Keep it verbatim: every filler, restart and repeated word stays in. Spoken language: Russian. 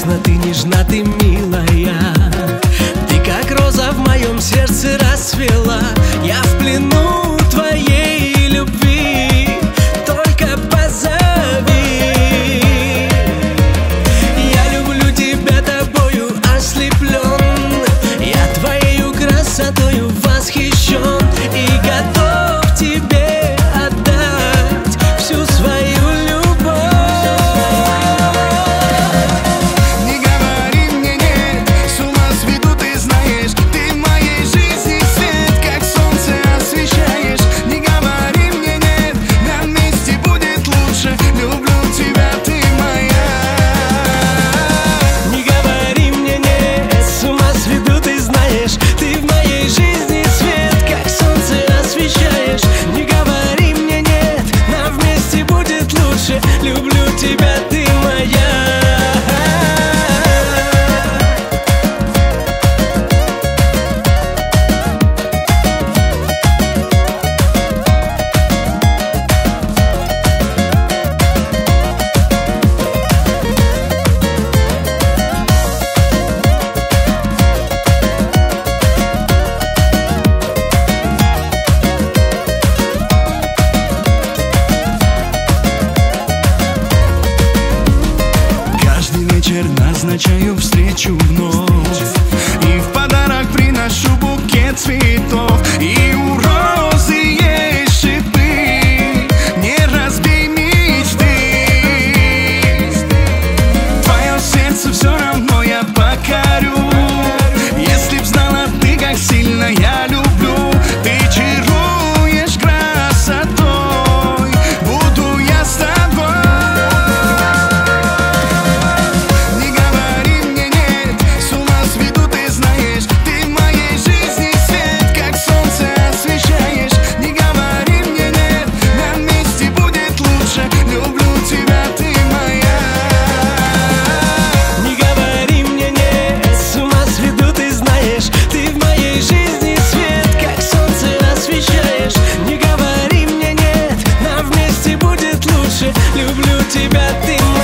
прекрасна, ты нежна, ты милая. Ты как роза в моем сердце расцвела. Я в плену твоей любви, только позови. Я люблю тебя, тобою ослеплен. Я твоею красотою восхищен и готов тебе отдать всю свою любовь. Не говори мне нет, с ума сведу, ты знаешь. Ты в моей жизни свет, как солнце освещаешь. Не говори мне нет, нам вместе будет лучше. Люблю тебя, ты моя. Не говори мне нет, с ума сведу, ты знаешь. Ты в моей жизни свет, как солнце освещаешь. Не говори мне нет, нам вместе будет лучше. Люблю тебя, ты моя. Каждый вечер назначаю встречу вновь, и в подарок приношу букет цветов. И у розы есть шипы, не разбей мечты. Твое сердце все равно я покорю. Если б знала ты, как сильно я люблю. Ты чаруешь красотой, буду я с тобой. Не говори мне нет, с ума сведу, ты знаешь. Ты в моей жизни свет, как солнце освещаешь. Не говори мне нет, нам вместе будет лучше. Люблю тебя, ты моя. Не говори мне нет, с ума сведу, ты знаешь. Ты в моей жизни свет, как солнце освещаешь. Не говори мне нет, нам вместе будет лучше. Люблю тебя, ты моя.